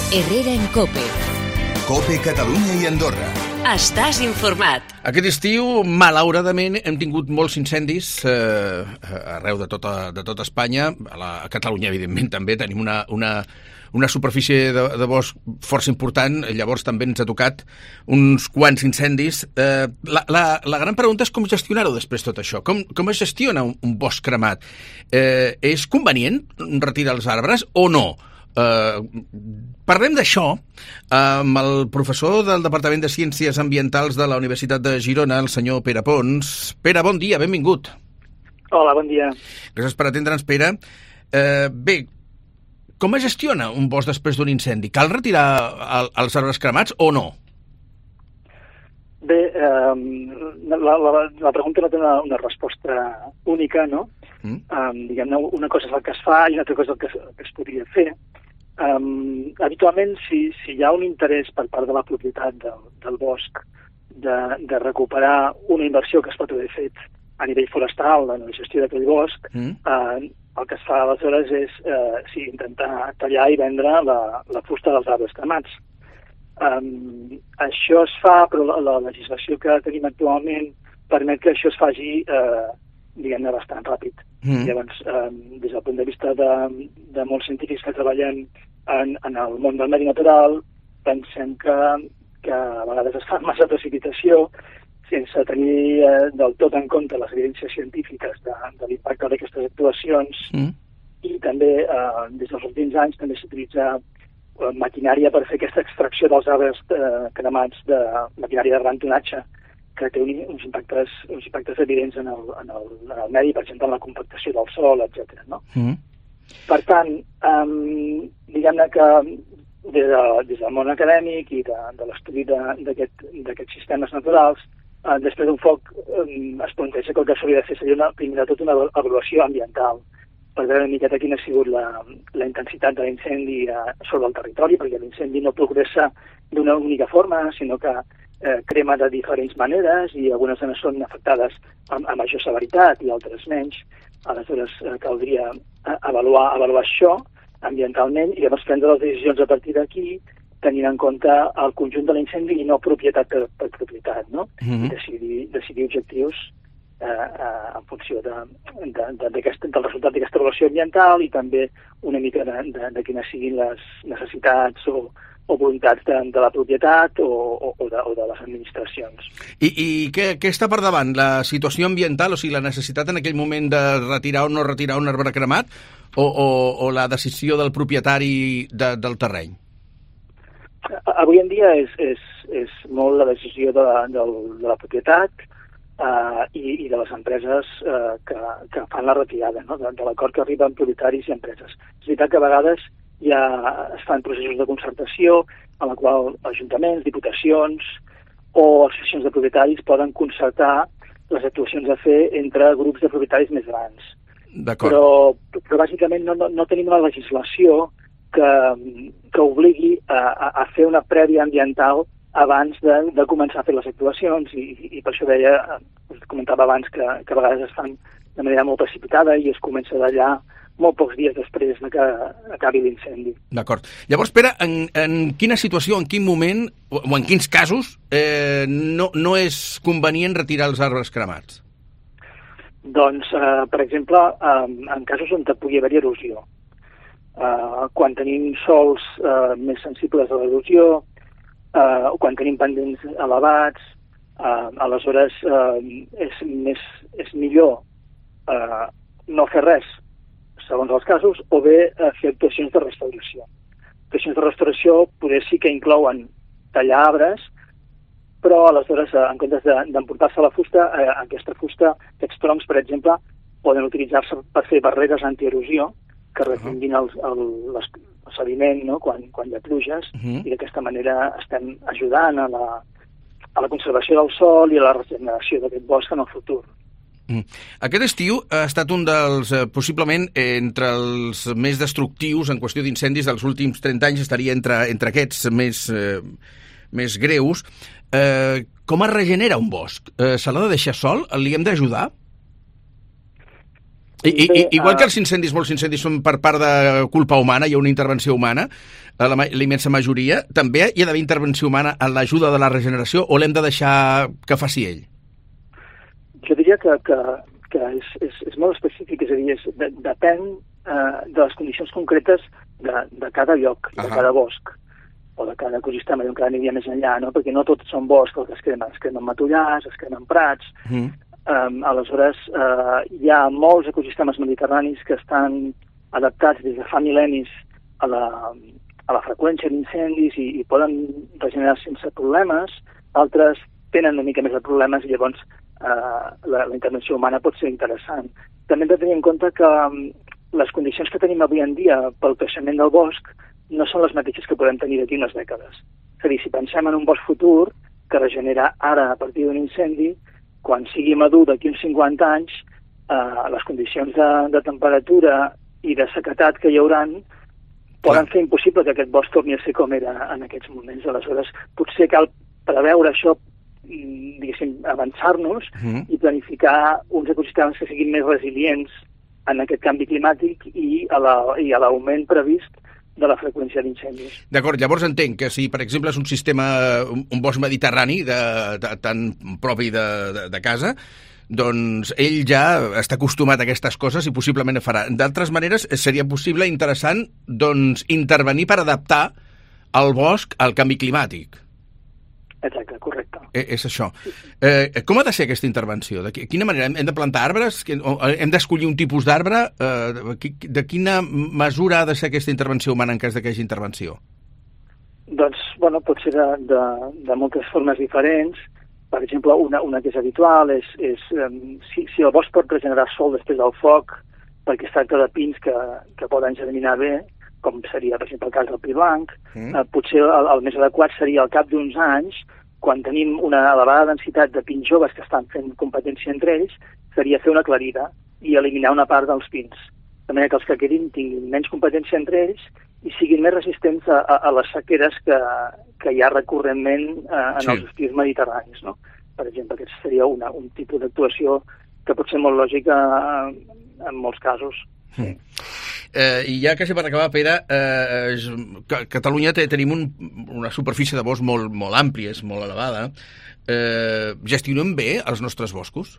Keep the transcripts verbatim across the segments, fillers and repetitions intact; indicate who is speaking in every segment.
Speaker 1: Herrera en COPE.
Speaker 2: COPE Catalunya i Andorra.
Speaker 1: Estàs informat.
Speaker 3: Aquest estiu, malauradament, hem tingut molts incendis eh, arreu de tota, de tota Espanya. A, la, a Catalunya, evidentment, també tenim una, una, una superfície de, de bosc força important. Llavors també ens ha tocat uns quants incendis. Eh, la, la, la gran pregunta és com gestionar-ho després tot això. Com, com es gestiona un, un bosc cremat? Eh, és convenient retirar els arbres o no? Uh, parlem d'això amb el professor del Departament de Ciències Ambientals de la Universitat de Girona, el senyor Pere Pons. Pere, bon dia, benvingut.
Speaker 4: Hola, bon dia.
Speaker 3: Gràcies per atendre'ns, Pere. Uh, bé, com es gestiona un bosc després d'un incendi? Cal retirar el, els arbres cremats o no?
Speaker 4: Bé, eh, la, la, la pregunta no té una, una resposta única, no? Mm. Um, diguem-ne, una cosa és el que es fa i una altra cosa és el que es, el que es podria fer. Um, habitualment, si, si hi ha un interès per part de la propietat del, del bosc de, de recuperar una inversió que es pot haver fet a nivell forestal en la gestió d'aquell bosc, mm. uh, el que es fa aleshores és uh, sí, intentar tallar i vendre la, la fusta dels arbres cremats. Um, això es fa, però la, la legislació que tenim actualment permet que això es faci eh, diguem-ne, bastant ràpid. Mm. Llavors, eh, des del punt de vista de, de molts científics que treballen en, en el món del medi natural, pensem que, que a vegades es fa massa precipitació sense tenir eh, del tot en compte les evidències científiques de, de l'impacte d'aquestes actuacions. Mm. I també, eh, des dels últims anys, també s'utilitza eh, maquinària per fer aquesta extracció dels arbres eh, cremats, de maquinària de gran tonatge, que té uns impactes, uns impactes evidents en el, en, el, en el medi, per exemple, en la compactació del sòl, etcètera. No? Mm. Per tant, um, diguem-ne que des, de, des del món acadèmic i de, de l'estudi d'aquests aquest sistemes naturals, uh, després d'un foc um, es planteja que el que s'hauria de fer seria una, primer de tot una avaluació ambiental per veure una miqueta quina ha sigut la, la intensitat de l'incendi uh, sobre el territori, perquè l'incendi no progressa d'una única forma, sinó que Eh, crema de diferents maneres i algunes zones són afectades amb, amb major severitat i altres menys. Aleshores eh, caldria avaluar, avaluar això ambientalment i llavors prendre les decisions a partir d'aquí tenint en compte el conjunt de l'incendi i no propietat per, per propietat, no? Mm-hmm. I decidir, decidir objectius eh, eh, en funció de, de, de, de del resultat d'aquesta avaluació ambiental i també una mica de, de, de quines siguin les necessitats o o voluntats de, de la propietat o, o, o, de, o de les administracions.
Speaker 3: I, i què, què està per davant? La situació ambiental, o sigui, la necessitat en aquell moment de retirar o no retirar un arbre cremat o, o, o la decisió del propietari de, del terreny?
Speaker 4: Avui en dia és, és, és molt la decisió de la, de, de la propietat eh, i, i de les empreses eh, que, que fan la retirada, no? de, de l'acord que arriben propietaris i empreses. És veritat que a vegades ja es fan processos de concertació en la qual ajuntaments, diputacions o associacions de propietaris poden concertar les actuacions a fer entre grups de propietaris més grans. Però, però bàsicament no, no, no tenim una legislació que, que obligui a, a fer una prèvia ambiental abans de, de començar a fer les actuacions i, i per això deia, us comentava abans que, que a vegades es fan de manera molt precipitada i es comença d'allà molt pocs dies després que acabi l'incendi.
Speaker 3: D'acord. Llavors, Pere, en, en quina situació, en quin moment, o, o en quins casos, eh, no, no és convenient retirar els arbres cremats?
Speaker 4: Doncs, eh, per exemple, eh, en casos on pugui haver-hi erosió. Eh, quan tenim sòls eh, més sensibles a l'erosió, eh, o quan tenim pendents elevats, eh, aleshores eh, és, més, és millor eh, no fer res, segons els casos, o bé eh, fer actuacions de restauració. Actuacions de restauració poder sí que inclouen tallar arbres, però aleshores, eh, en comptes d'emportar-se la fusta, eh, aquesta fusta, aquests troncs, per exemple, poden utilitzar-se per fer barreres antierosió que retinguin el, el, el sediment, no? quan, quan hi ha pluges, uh-huh. i d'aquesta manera estem ajudant a la, a la conservació del sòl i a la regeneració d'aquest bosc en el futur.
Speaker 3: Mm. Aquest estiu ha estat un dels, eh, possiblement, eh, entre els més destructius en qüestió d'incendis dels últims trenta anys, estaria entre, entre aquests més, eh, més greus. Eh, com es regenera un bosc? Eh, se l'ha de deixar sol? Li hem d'ajudar? I, i, igual que els incendis, molts incendis són per part de culpa humana, hi ha una intervenció humana, la, la immensa majoria, també hi ha d'haver intervenció humana en l'ajuda de la regeneració o l'hem de deixar que faci ell?
Speaker 4: Jo diria que, que, que és, és, és molt específic, és a dir, és, de, depèn eh, de les condicions concretes de, de cada lloc, de cada bosc, o de cada ecosistema, i encara aniria més enllà, no? Perquè no tots són boscs, els que es cremen, es cremen matollars, es cremen prats. Mm. Um, aleshores, uh, hi ha molts ecosistemes mediterranis que estan adaptats des de fa mil·lennis a la, a la freqüència d'incendis i, i poden regenerar sense problemes. Altres tenen una mica més de problemes i llavors uh, la, la intervenció humana pot ser interessant. També hem de tenir en compte que um, les condicions que tenim avui en dia pel creixement del bosc no són les mateixes que podem tenir d'aquí unes dècades. És a dir, si pensem en un bosc futur que regenera ara a partir d'un incendi, quan sigui madur d'aquí uns cinquanta anys, eh, les condicions de, de temperatura i de sequedat que hi hauran poden fer impossible que aquest bosc torni a ser com era en aquests moments. Aleshores, potser cal preveure això, diguéssim, avançar-nos mm. i planificar uns ecosistemes que siguin més resilients en aquest canvi climàtic i a l'augment previst de la freqüència d'incendis.
Speaker 3: D'acord, llavors entenc que si, per exemple, és un sistema, un, un bosc mediterrani de, de, tan propi de, de, de casa, doncs ell ja està acostumat a aquestes coses i possiblement ho farà. D'altres maneres, seria possible, interessant, doncs, intervenir per adaptar el bosc al canvi climàtic.
Speaker 4: Exacte, correcte.
Speaker 3: Eh, és això. Eh, com ha de ser aquesta intervenció? De quina manera? Hem de plantar arbres? Hem d'escollir un tipus d'arbre? Eh, de quina mesura ha de ser aquesta intervenció humana en cas que hi hagi intervenció?
Speaker 4: Doncs, bueno, pot ser de, de, de moltes formes diferents. Per exemple, una, una que és habitual és, és um, si, si el bosc pot regenerar sol després del foc, perquè es tracta de pins que, que poden germinar bé, com seria, per exemple, el cas del pi blanc, mm. eh, potser el, el més adequat seria al cap d'uns anys, quan tenim una elevada densitat de pins joves que estan fent competència entre ells, seria fer una aclarida i eliminar una part dels pins. De manera que els que quedin tinguin menys competència entre ells i siguin més resistents a, a, a les sequeres que, que hi ha recurrentment eh, en sí. els estius mediterranis. No? Per exemple, aquest seria una, un tipus d'actuació que pot ser molt lògica eh, en molts casos. Sí.
Speaker 3: Mm. Eh, I ja quasi per acabar, Pere, eh, eh, Catalunya té, tenim un, una superfície de bosc molt, molt àmplia, és molt elevada. Eh, gestionem bé els nostres boscos?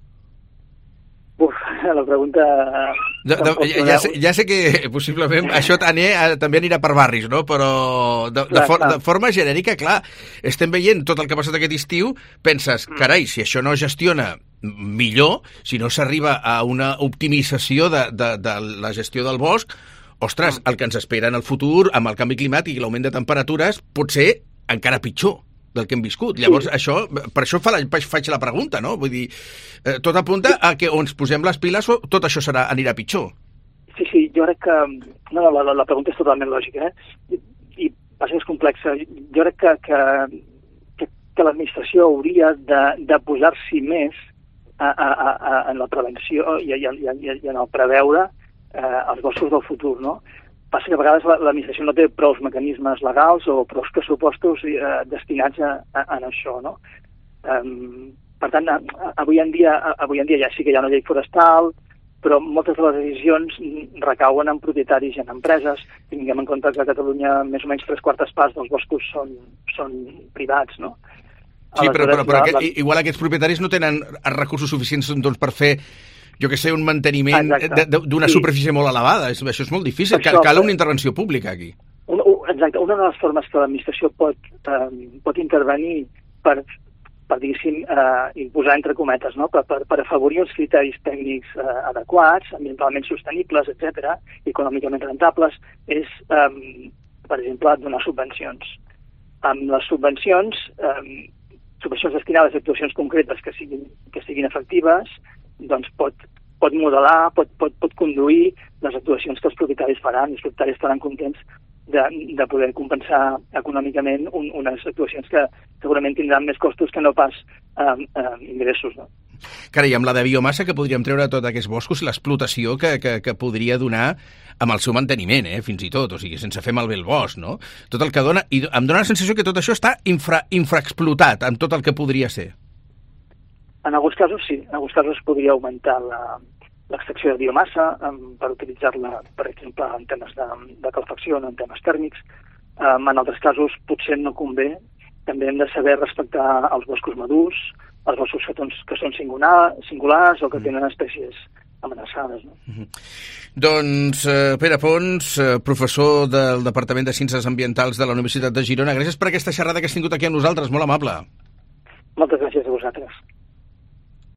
Speaker 4: Uf, la pregunta...
Speaker 3: De, de, ja, ja, sé, ja sé que possiblement això també, també anirà per barris, no? Però de, de, for, de forma genèrica, clar, estem veient tot el que ha passat aquest estiu, penses, carai, si això no gestiona millor, si no s'arriba a una optimització de, de, de la gestió del bosc, ostres, el que ens espera en el futur, amb el canvi climàtic i l'augment de temperatures, pot ser encara pitjor del que hem viscut. Llavors, sí. això, per això fa la, faig la pregunta, no? Vull dir, eh, tot apunta a que on ens posem les piles tot això serà, anirà pitjor.
Speaker 4: Sí, sí, jo crec que... No, la, la, la pregunta és totalment lògica, eh? I, i passa més complexa. Jo crec que, que, que, que l'administració hauria de, de posar-s'hi més a, a, a, en la prevenció i, i, i, i en el preveure eh, els boscos del futur, no? Passa que a vegades l'administració no té prou mecanismes legals o prou pressupostos eh, destinats a, a, a això, no? Um, per tant, a, a, avui, en dia, a, avui en dia ja sí que hi ha una llei forestal, però moltes de les decisions recauen en propietaris i en empreses. Tinguem en compte que a Catalunya més o menys tres quartes parts dels boscos són, són privats, no?
Speaker 3: Sí, però, però, però aquest, la... igual aquests propietaris no tenen recursos suficients doncs, per fer, jo que sé, un manteniment d'una sí. superfície molt elevada. Això és molt difícil. Això, Cal una intervenció pública aquí.
Speaker 4: Un, exacte. Una de les formes que l'administració pot, eh, pot intervenir per, per diguéssim, eh, imposar entre cometes, no? per, per, per afavorir els criteris tècnics eh, adequats, ambientalment sostenibles, etcètera, econòmicament rentables, és, eh, per exemple, donar subvencions. Amb les subvencions, eh, subvencions destinades a actuacions concretes que siguin, que siguin efectives, doncs pot, pot modelar, pot, pot, pot conduir les actuacions que els propietaris faran, i els propietaris estaran contents de, de poder compensar econòmicament un, unes actuacions que segurament tindran més costos que no pas eh, eh, ingressos, no?
Speaker 3: Carai, amb la de biomassa que podríem treure tots aquests boscos, l'explotació que, que, que podria donar amb el seu manteniment, eh, fins i tot, o sigui, sense fer malbé el bosc, no? Tot el que dona, i em dona la sensació que tot això està infra, infraexplotat amb tot el que podria ser.
Speaker 4: En alguns casos sí, en alguns casos podria augmentar la, l'extracció de biomassa um, per utilitzar-la, per exemple, en temes de, de calefacció, en temes tèrmics. Um, en altres casos potser no convé. També hem de saber respectar els boscos madurs, els boscos que, que són singular, singulars o que tenen espècies amenaçades. No?
Speaker 3: Mm-hmm. Doncs eh, Pere Pons, eh, professor del Departament de Ciències Ambientals de la Universitat de Girona, gràcies per aquesta xerrada que has tingut aquí amb nosaltres, molt amable.
Speaker 4: Moltes gràcies a vosaltres.